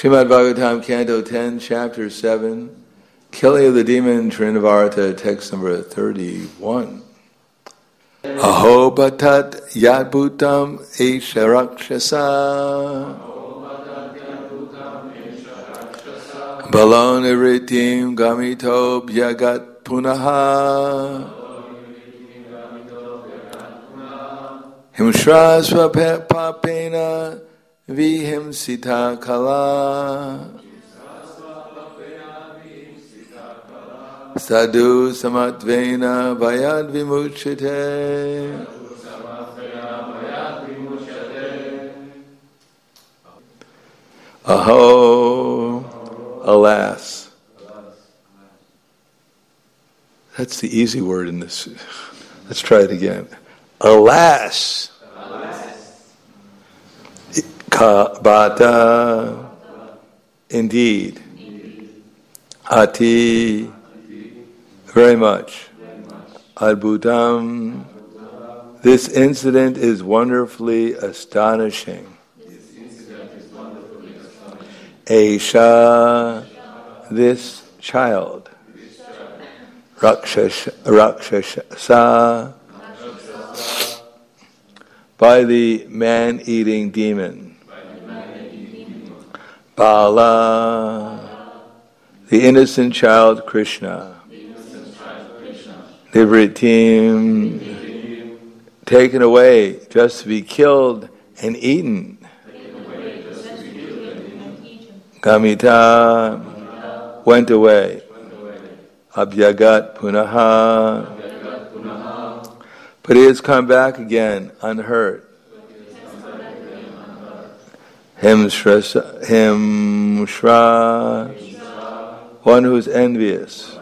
Srimad Bhagavatam, Canto 10, Chapter 7, Killing of the Demon, Trinavarta, text number 31. Aho batat yadbhutam esha rakshasa balon iritim gamito bhyagat punaha himshrasva papena vihimsita kala sadhu samatvena vayad vimuchyate. Aho, alas. That's the easy word in this. Let's try it again. Alas. Bata, indeed. Ati, very much. Adbhutam, this incident is wonderfully astonishing. Esha, this child. Rakshasa, by the man-eating demon. Bala, the innocent child Krishna. Nivritim, taken away just to be killed and eaten. Gamita, went away. Abhyagat punaha, but he has come back again unhurt. Himshra, one who is envious.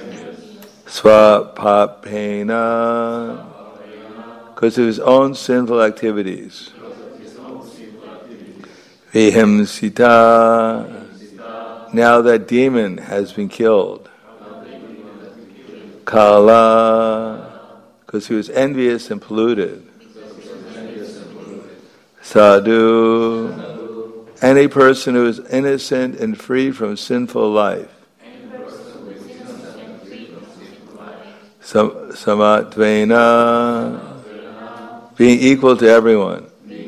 Swapapena, because of his own sinful activities. Vihimsita, now that demon has been killed. Kala, because he was envious and polluted. Sadhu, any person who is innocent and free from sinful life. Samatvena, being equal to everyone.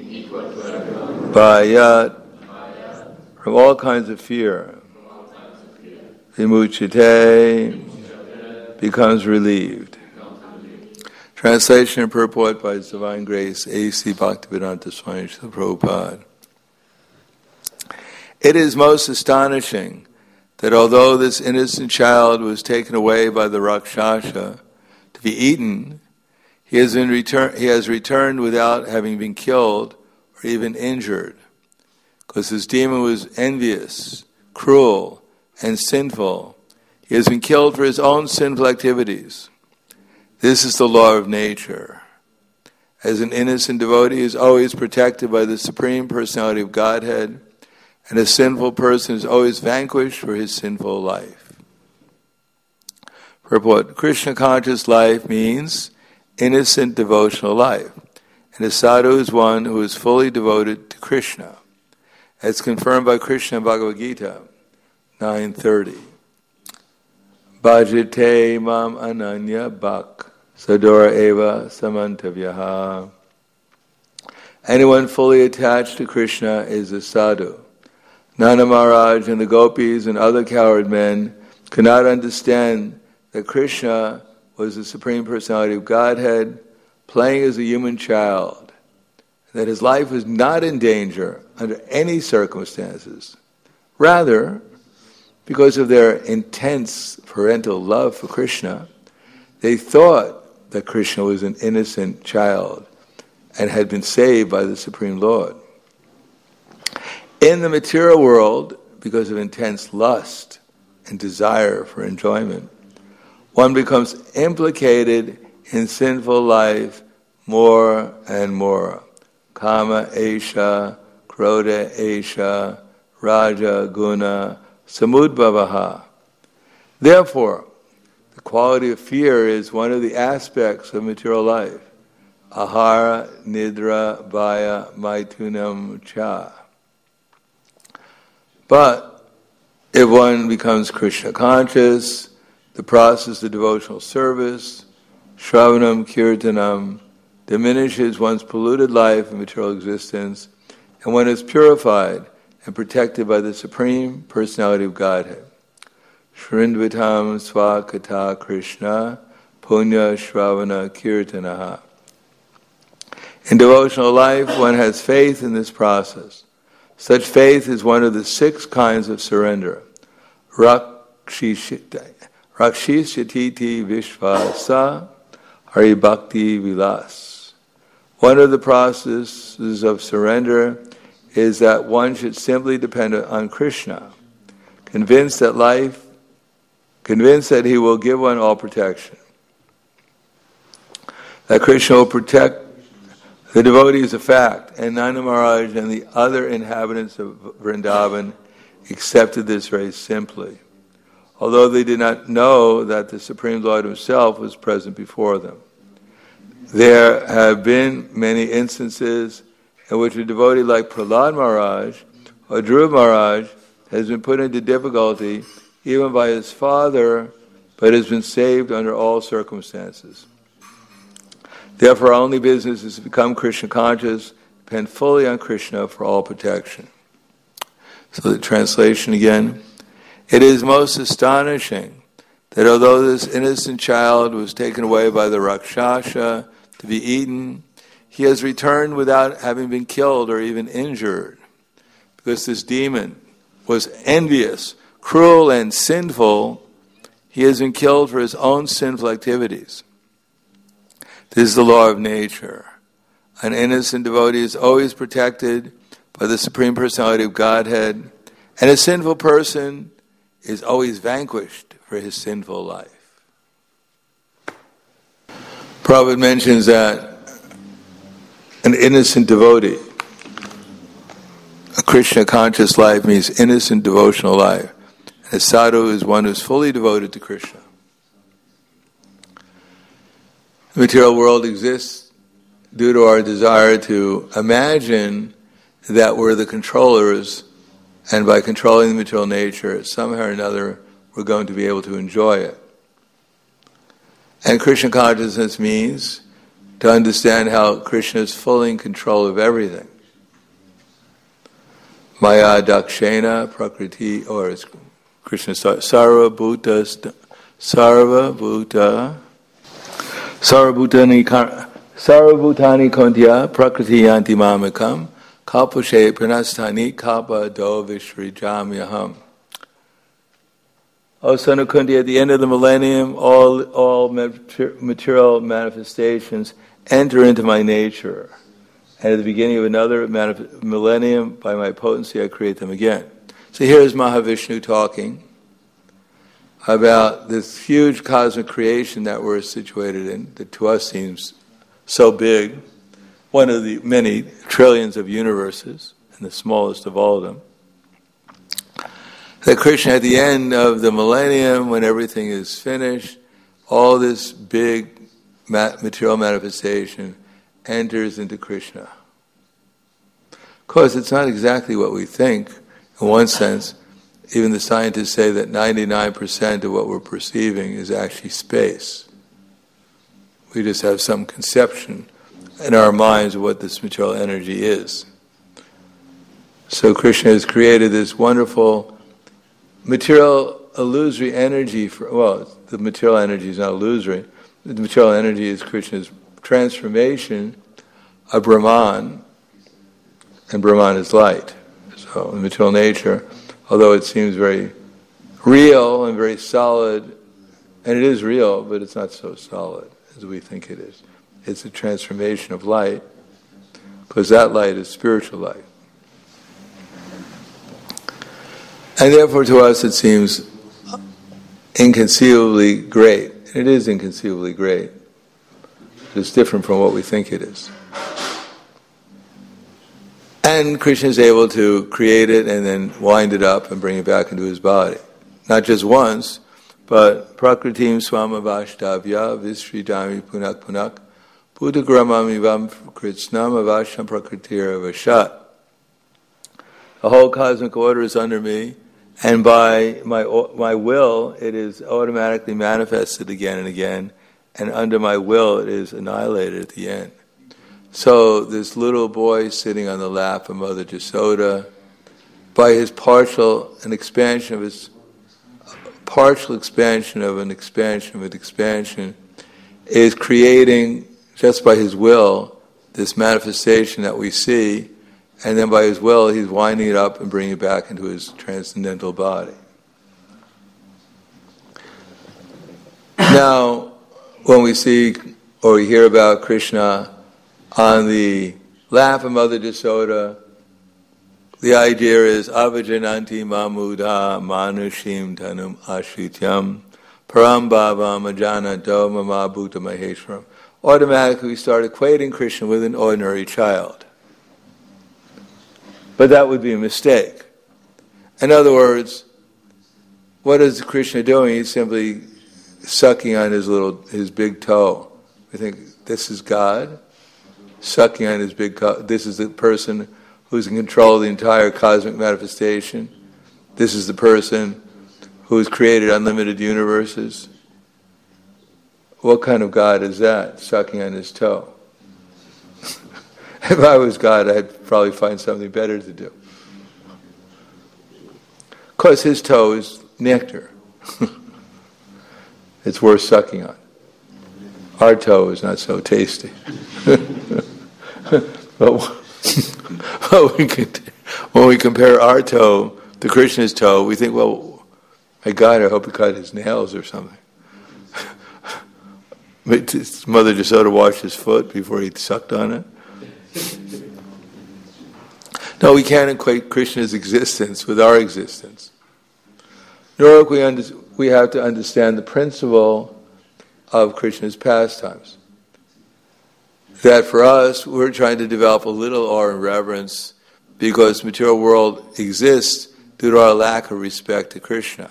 Bhayat, from all kinds of fear. Vimuchyate, becomes relieved. Translation and purport by His Divine Grace, A.C. Bhaktivedanta Swami Srila Prabhupada. It is most astonishing that although this innocent child was taken away by the Rakshasa to be eaten, he has returned without having been killed or even injured, because this demon was envious, cruel, and sinful. He has been killed for his own sinful activities. This is the law of nature. As an innocent devotee is always protected by the Supreme Personality of Godhead, and a sinful person is always vanquished for his sinful life. Purport: Krishna conscious life means innocent devotional life, and a sadhu is one who is fully devoted to Krishna, as confirmed by Krishna in Bhagavad Gita 9:30. Bhajate mam ananya bhak sadora eva samantavyaha. Anyone fully attached to Krishna is a sadhu. Nanda Maharaj and the gopis and other coward men could not understand that Krishna was the Supreme Personality of Godhead playing as a human child, that his life was not in danger under any circumstances. Rather, because of their intense parental love for Krishna, they thought that Krishna was an innocent child and had been saved by the Supreme Lord. In the material world, because of intense lust and desire for enjoyment, one becomes implicated in sinful life more and more. Kama esha, krodha esha, raja guna, samudbhavaha. Therefore, the quality of fear is one of the aspects of material life. Ahara, nidra, bhaya, maitunam cha. But if one becomes Krishna conscious, the process of devotional service, Shravanam, Kirtanam, diminishes one's polluted life and material existence, and one is purified and protected by the Supreme Personality of Godhead. Shrindvitam Swakata Krishna Punya Shravana Kirtanaha. In devotional life, one has faith in this process. Such faith is one of the 6 kinds of surrender. Rakshishititi Vishvasa Hari Bhakti Vilas. One of the processes of surrender is that one should simply depend on Krishna, convinced that he will give one all protection. That Krishna will protect the devotee is a fact, and Nanda Maharaj and the other inhabitants of Vrindavan accepted this very simply, although they did not know that the Supreme Lord himself was present before them. There have been many instances in which a devotee like Prahlad Maharaj or Dhruva Maharaj has been put into difficulty even by his father, but has been saved under all circumstances. Therefore, our only business is to become Krishna conscious, depend fully on Krishna for all protection. So the translation again. It is most astonishing that although this innocent child was taken away by the Rakshasa to be eaten, he has returned without having been killed or even injured, because this demon was envious, cruel, and sinful. He has been killed for his own sinful activities. This is the law of nature. An innocent devotee is always protected by the Supreme Personality of Godhead, and a sinful person is always vanquished for his sinful life. Prabhupada mentions that an innocent devotee, a Krishna conscious life means innocent devotional life. And a sadhu is one who is fully devoted to Krishna. The material world exists due to our desire to imagine that we're the controllers, and by controlling the material nature, somehow or another, we're going to be able to enjoy it. And Krishna consciousness means to understand how Krishna is fully in control of everything. Maya dakshena prakriti, or as Krishna says, sarva bhutani kontya prakriti yanti mamikam kalpashe pranastani kalpa do vishrijamyaham. O son of Kunti, at the end of the millennium, all material manifestations enter into my nature. And at the beginning of another millennium, by my potency, I create them again. So here is Mahavishnu talking about this huge cosmic creation that we're situated in, that to us seems so big, one of the many trillions of universes, and the smallest of all of them. That Krishna, at the end of the millennium, when everything is finished, all this big material manifestation enters into Krishna. Of course, it's not exactly what we think. In one sense, even the scientists say that 99% of what we're perceiving is actually space. We just have some conception in our minds of what this material energy is. So Krishna has created this wonderful material illusory energy the material energy is not illusory. The material energy is Krishna's transformation of Brahman, and Brahman is light. So the material nature, although it seems very real and very solid, and it is real, but it's not so solid as we think it is. It's a transformation of light, because that light is spiritual light. And therefore to us it seems inconceivably great. And it is inconceivably great. It's different from what we think it is. And Krishna is able to create it and then wind it up and bring it back into his body. Not just once, but prakritim swamavashtavya visridami punak punak buddhagramamivam krishnam avasham prakritira vashat. The whole cosmic order is under me, and by my will, it is automatically manifested again and again, and under my will, it is annihilated at the end. So this little boy sitting on the lap of Mother Jasoda, by his partial expansion of an expansion, is creating, just by his will, this manifestation that we see, and then by his will, he's winding it up and bringing it back into his transcendental body. Now, when we see or we hear about Krishna on the lap of Mother Jasoda, the idea is avajananti mamuda manushim tanum ashrityam param bhavam ajanado mama bhuta maheshwaram. Automatically we start equating Krishna with an ordinary child. But that would be a mistake. In other words, what is Krishna doing? He's simply sucking on his big toe. We think, this is God? Sucking on his big toe. This is the person who's in control of the entire cosmic manifestation. This is the person who's created unlimited universes. What kind of God is that, sucking on his toe? If I was God, I'd probably find something better to do. Of course, his toe is nectar. It's worth sucking on. Our toe is not so tasty. But when we compare our toe to Krishna's toe, we think, well, my God, I hope he cut his nails or something. Mother Jasoda washed his foot before he sucked on it. No, we can't equate Krishna's existence with our existence. Nor we have to understand the principle of Krishna's pastimes. That for us, we're trying to develop a little awe and reverence because the material world exists due to our lack of respect to Krishna.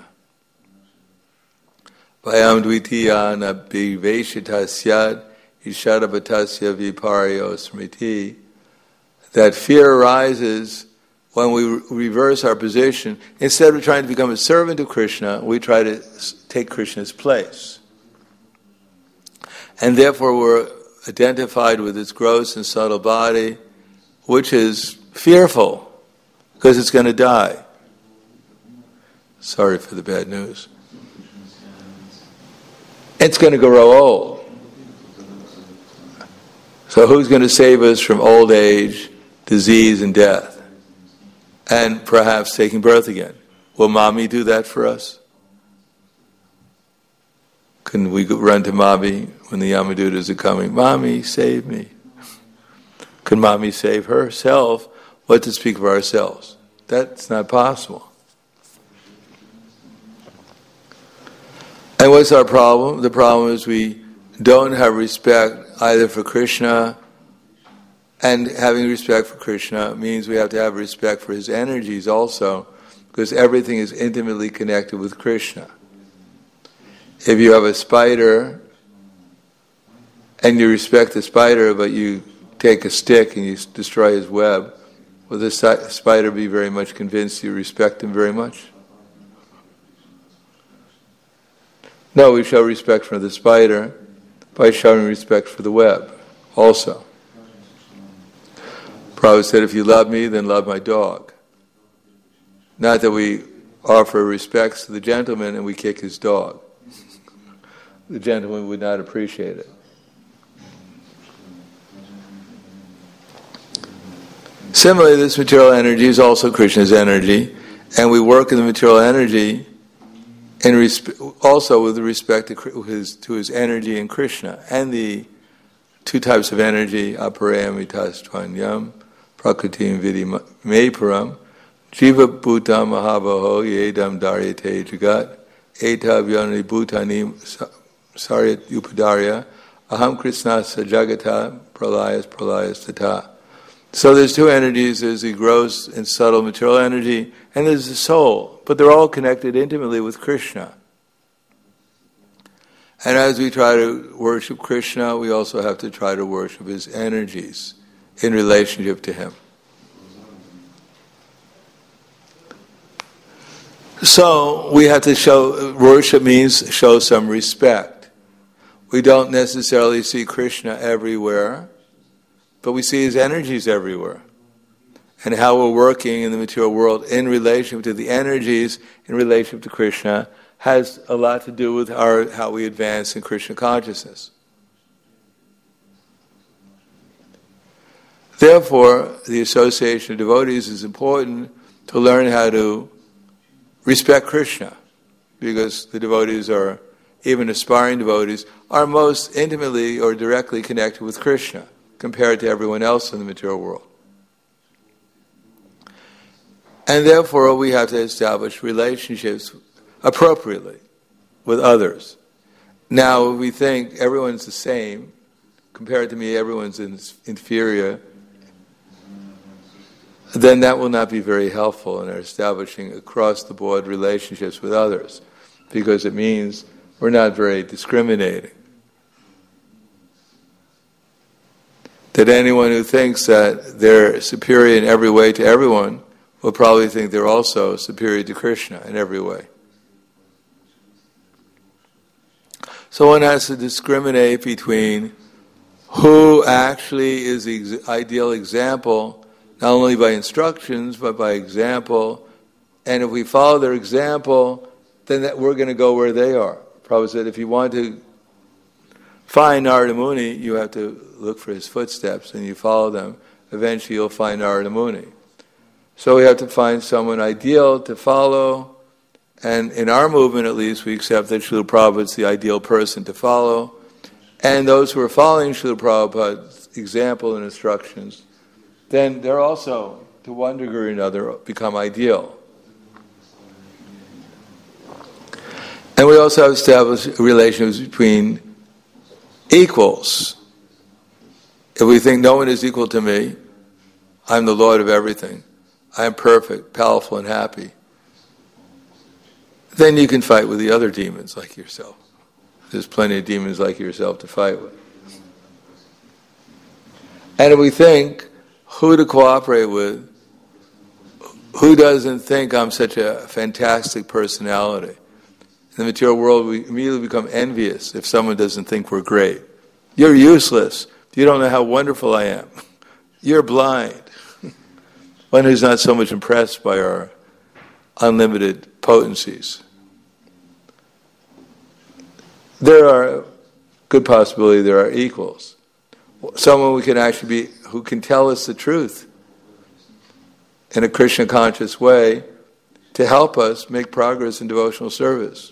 Vayam dvitiya na bhiveshitasyad ishadabatasya viparyo smriti. That fear arises when we reverse our position. Instead of trying to become a servant of Krishna, we try to take Krishna's place. And therefore we're identified with its gross and subtle body, which is fearful, because it's going to die. Sorry for the bad news. It's going to grow old. So who's going to save us from old age, disease, and death? And perhaps taking birth again. Will Mommy do that for us? Can we run to Mommy when the Yamadutas are coming? Mommy, save me. Can Mommy save herself? What to speak of ourselves? That's not possible. And what's our problem? The problem is we don't have respect either for Krishna, and having respect for Krishna means we have to have respect for his energies also, because everything is intimately connected with Krishna. If you have a spider, and you respect the spider, but you take a stick and you destroy his web, will the spider be very much convinced you respect him very much? No, we show respect for the spider by showing respect for the web also. Prabhupada said, if you love me, then love my dog. Not that we offer respects to the gentleman and we kick his dog. The gentleman would not appreciate it. Similarly, this material energy is also Krishna's energy, and we work in the material energy also with respect to his energy in Krishna, and the two types of energy, aparayamitastvanyam, prakritim vidi meparam, jiva bhutam mahabaho yedam daryate jagat, etav yanani bhutani saryat upadarya, aham krishnasa jagata pralayas tata. So there's two energies, there's the gross and subtle material energy, and there's the soul, but they're all connected intimately with Krishna. And as we try to worship Krishna, we also have to try to worship his energies in relationship to him. So we have to show, worship means show some respect. We don't necessarily see Krishna everywhere, but we see his energies everywhere. And how we're working in the material world in relation to the energies, in relation to Krishna, has a lot to do with how we advance in Krishna consciousness. Therefore, the association of devotees is important to learn how to respect Krishna, because the devotees are, even aspiring devotees, are most intimately or directly connected with Krishna compared to everyone else in the material world. And therefore, we have to establish relationships appropriately with others. Now, if we think everyone's the same, compared to me, everyone's inferior, then that will not be very helpful in our establishing across-the-board relationships with others, because it means we're not very discriminating. That anyone who thinks that they're superior in every way to everyone will probably think they're also superior to Krishna in every way. So one has to discriminate between who actually is the ideal example, not only by instructions, but by example. And if we follow their example, then we're going to go where they are. Prabhupada said, if you want to find Narada Muni, you have to look for his footsteps, and you follow them. Eventually you'll find Narada Muni. So we have to find someone ideal to follow, and in our movement at least, we accept that Srila Prabhupada is the ideal person to follow, and those who are following Srila Prabhupada's example and instructions, then they're also, to one degree or another, become ideal. And we also have established relations between equals. If we think no one is equal to me, I'm the Lord of everything, I am perfect, powerful, and happy, then you can fight with the other demons like yourself. There's plenty of demons like yourself to fight with. And if we think who to cooperate with, who doesn't think I'm such a fantastic personality? In the material world, we immediately become envious if someone doesn't think we're great. You're useless. You don't know how wonderful I am. You're blind. One who's not so much impressed by our unlimited potencies. There are good possibility there are equals. Someone we can actually be, who can tell us the truth in a Krishna conscious way to help us make progress in devotional service.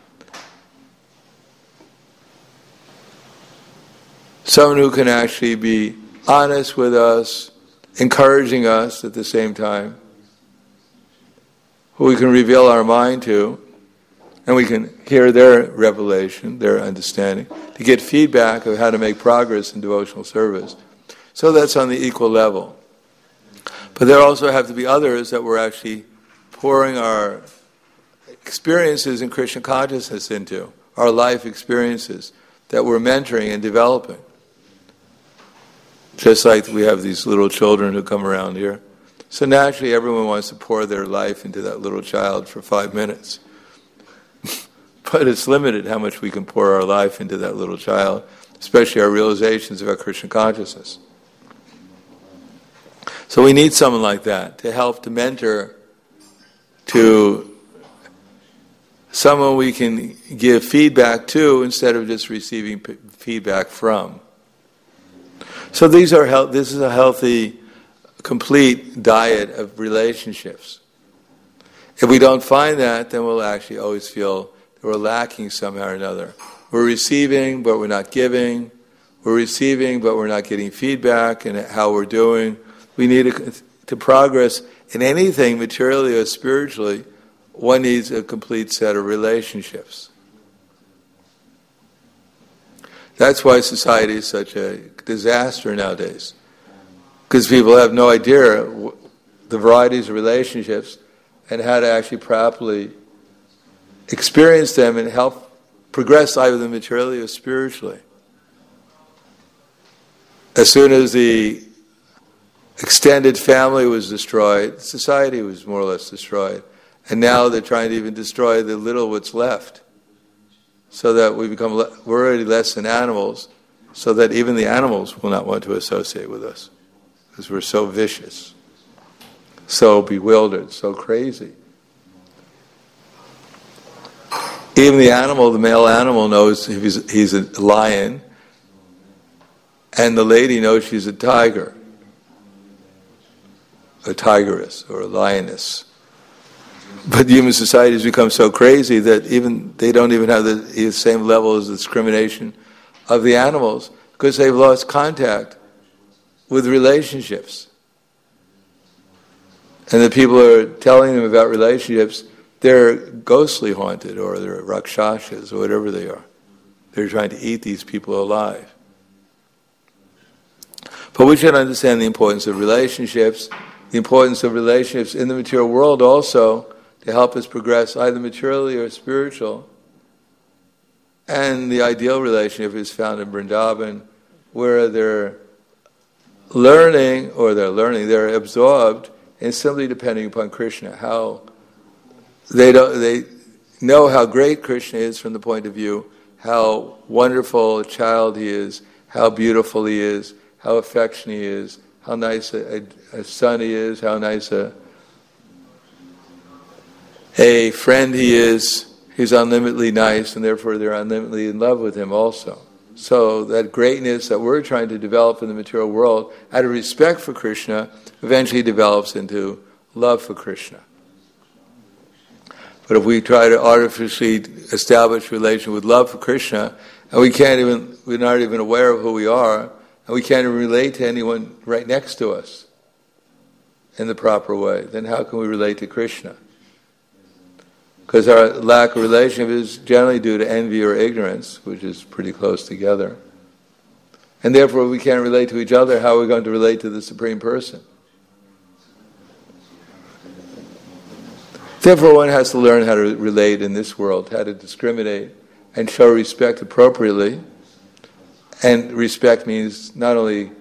Someone who can actually be honest with us, encouraging us at the same time, who we can reveal our mind to, and we can hear their revelation, their understanding, to get feedback of how to make progress in devotional service. So that's on the equal level. But there also have to be others that we're actually pouring our experiences in Krishna consciousness into, our life experiences that we're mentoring and developing. Just like we have these little children who come around here. So naturally everyone wants to pour their life into that little child for 5 minutes. But it's limited how much we can pour our life into that little child, especially our realizations of our Krishna consciousness. So we need someone like that to help, to mentor, to someone we can give feedback to instead of just receiving feedback from. So this is a healthy, complete diet of relationships. If we don't find that, then we'll actually always feel that we're lacking somehow or another. We're receiving, but we're not giving. We're receiving, but we're not getting feedback in how we're doing. We need to progress in anything, materially or spiritually. One needs a complete set of relationships. That's why society is such a disaster nowadays. Because people have no idea the varieties of relationships and how to actually properly experience them and help progress either materially or spiritually. As soon as the extended family was destroyed, society was more or less destroyed. And now they're trying to even destroy the little what's left, so that we're already less than animals, so that even the animals will not want to associate with us, because we're so vicious, so bewildered, so crazy. Even the male animal knows if he's a lion, and the lady knows she's a tiger, a tigress or a lioness. But human society has become so crazy that they don't even have the same level of discrimination of the animals, because they've lost contact with relationships. And the people who are telling them about relationships, they're ghostly haunted, or they're rakshasas, or whatever they are. They're trying to eat these people alive. But we should understand the importance of relationships in the material world also, to help us progress either materially or spiritual. And the ideal relationship is found in Vrindavan, where they're they're absorbed in simply depending upon Krishna. How they know how great Krishna is from the point of view, how wonderful a child he is, how beautiful he is, how affectionate he is, how nice a son he is, how nice a friend he is. He's unlimitedly nice, and therefore they're unlimitedly in love with him also. So that greatness that we're trying to develop in the material world, out of respect for Krishna, eventually develops into love for Krishna. But if we try to artificially establish a relation with love for Krishna, and we're not even aware of who we are, and we can't even relate to anyone right next to us in the proper way, then how can we relate to Krishna? Because our lack of relationship is generally due to envy or ignorance, which is pretty close together. And therefore, if we can't relate to each other, how are we going to relate to the Supreme Person? Therefore, one has to learn how to relate in this world, how to discriminate and show respect appropriately. And respect means not only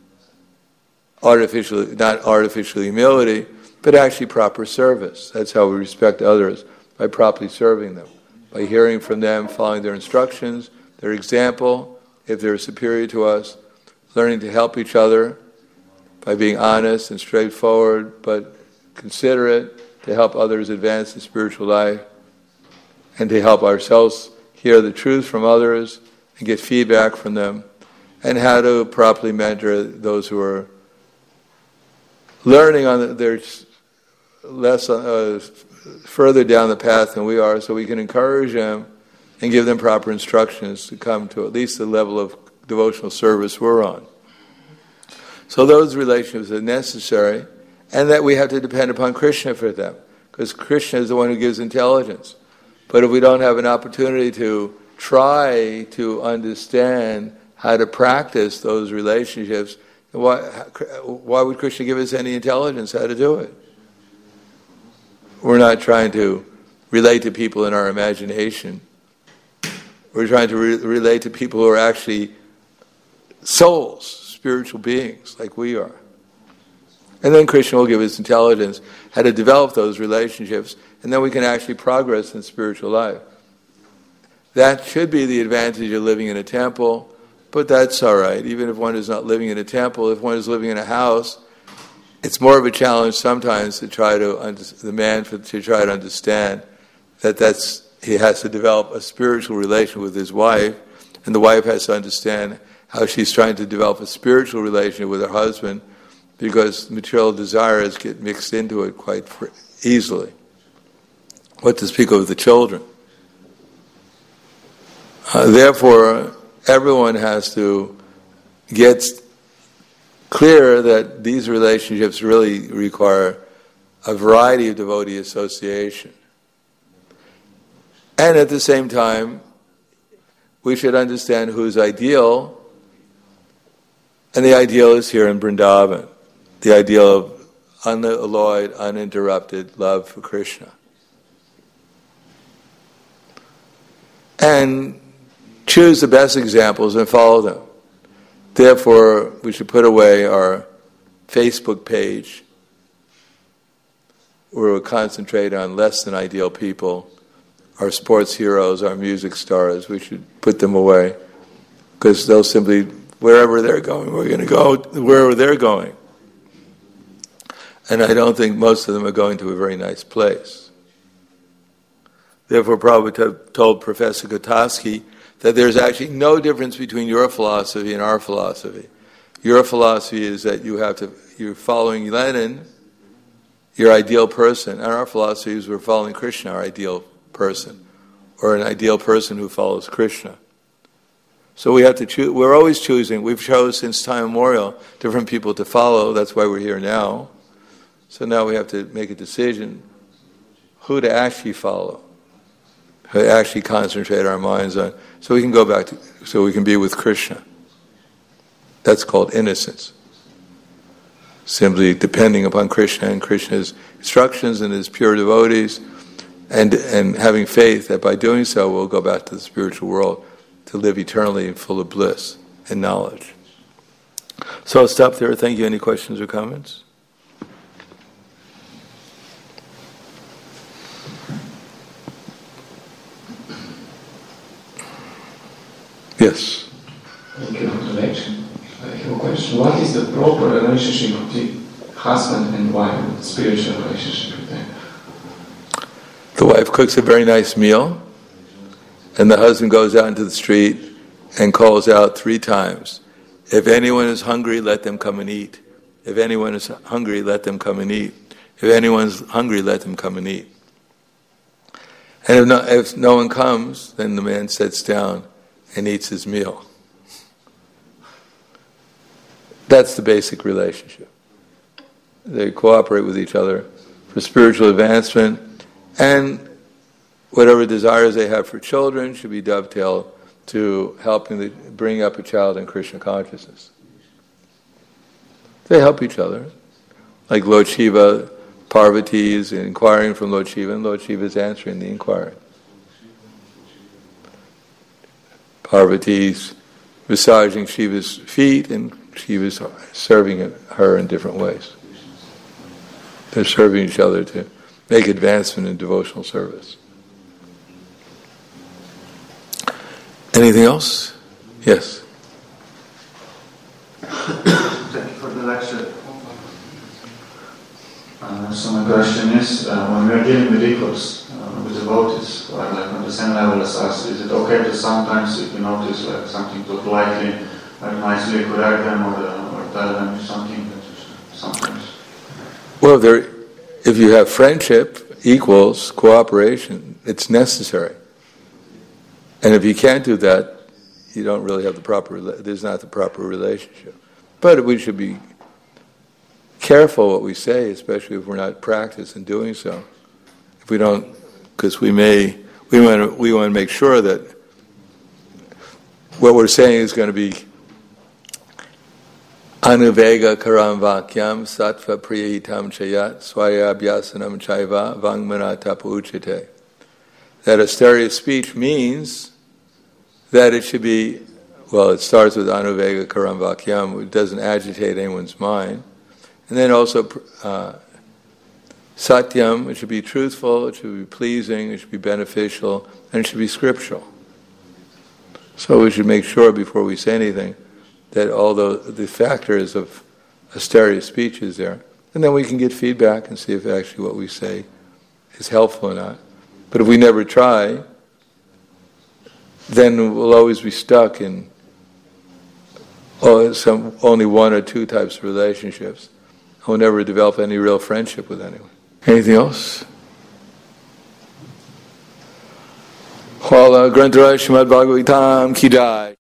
not artificial humility, but actually proper service. That's how we respect others, by properly serving them, by hearing from them, following their instructions, their example, if they're superior to us, learning to help each other by being honest and straightforward, but considerate, to help others advance in spiritual life, and to help ourselves hear the truth from others and get feedback from them, and how to properly mentor those who are learning on their further down the path than we are, so we can encourage them and give them proper instructions to come to at least the level of devotional service we're on. So those relationships are necessary, and that we have to depend upon Krishna for them, because Krishna is the one who gives intelligence. But if we don't have an opportunity to try to understand how to practice those relationships, why would Krishna give us any intelligence how to do it? We're not trying to relate to people in our imagination. We're trying to relate to people who are actually souls, spiritual beings, like we are. And then Krishna will give us intelligence how to develop those relationships, and then we can actually progress in spiritual life. That should be the advantage of living in a temple, but that's all right. Even if one is not living in a temple, if one is living in a house, it's more of a challenge sometimes to try to understand that he has to develop a spiritual relation with his wife, and the wife has to understand how she's trying to develop a spiritual relationship with her husband, because material desires get mixed into it quite easily. What to speak of the children? Therefore, everyone has to get clear that these relationships really require a variety of devotee association. And at the same time, we should understand who's ideal, and the ideal is here in Vrindavan, the ideal of unalloyed, uninterrupted love for Krishna. And choose the best examples and follow them. Therefore, we should put away our Facebook page, we'll concentrate on less than ideal people, our sports heroes, our music stars. We should put them away because they'll simply, wherever they're going, we're going to go wherever they're going. And I don't think most of them are going to a very nice place. Therefore, Prabhupada told Professor Gutowski that there's actually no difference between your philosophy and our philosophy. Your philosophy is that you're following Lenin, your ideal person, and our philosophy is we're following Krishna, our ideal person, or an ideal person who follows Krishna. So we have to choose. We're always choosing. We've chosen since time immemorial different people to follow. That's why we're here now. So now we have to make a decision who to actually follow, who to actually concentrate our minds on, so we can go back to, so we can be with Krishna. That's called innocence. Simply depending upon Krishna and Krishna's instructions and his pure devotees, and having faith that by doing so we'll go back to the spiritual world to live eternally full of bliss and knowledge. So I'll stop there. Thank you. Any questions or comments? Yes. Thank you for the lecture. I have a question. What is the proper relationship between husband and wife, the spiritual relationship with them? The wife cooks a very nice meal, and the husband goes out into the street and calls out 3 times, "If anyone is hungry, let them come and eat. If anyone is hungry, let them come and eat. If anyone's hungry, let them come and eat." And if no one comes, then the man sits down and eats his meal. That's the basic relationship. They cooperate with each other for spiritual advancement, and whatever desires they have for children should be dovetailed to helping bring up a child in Krishna consciousness. They help each other. Like Lord Shiva, Parvati is inquiring from Lord Shiva, and Lord Shiva is answering the inquiry. Parvati's massaging Shiva's feet, and Shiva's serving her in different ways. They're serving each other to make advancement in devotional service. Anything else? Yes. Thank you for the lecture. So my question is, when we are dealing with equals, with devotees, or like on the same level as us, is it okay to sometimes, if you notice like something to politely, like nicely correct them or tell them something sometimes? Well, if you have friendship, equals, cooperation, it's necessary. And if you can't do that, you don't really have there's not the proper relationship. But we should be careful what we say, especially if we're not practiced in doing so. If we don't, because we want to make sure that what we're saying is going to be anuvega karam vakyam sattva priyahitam chayat swayabhyasanam chaiva vangmana tapu uchite. That austere speech means that it should be, well, it starts with anuvega karam vakyam, it doesn't agitate anyone's mind. And then also satyam, it should be truthful, it should be pleasing, it should be beneficial, and it should be scriptural. So we should make sure before we say anything that all the factors of austere speech is there. And then we can get feedback and see if actually what we say is helpful or not. But if we never try, then we'll always be stuck in only 1 or 2 types of relationships. We'll never develop any real friendship with anyone. Anything else? Hvala Grantaraj Srimad Bhagavatam Ki Jai.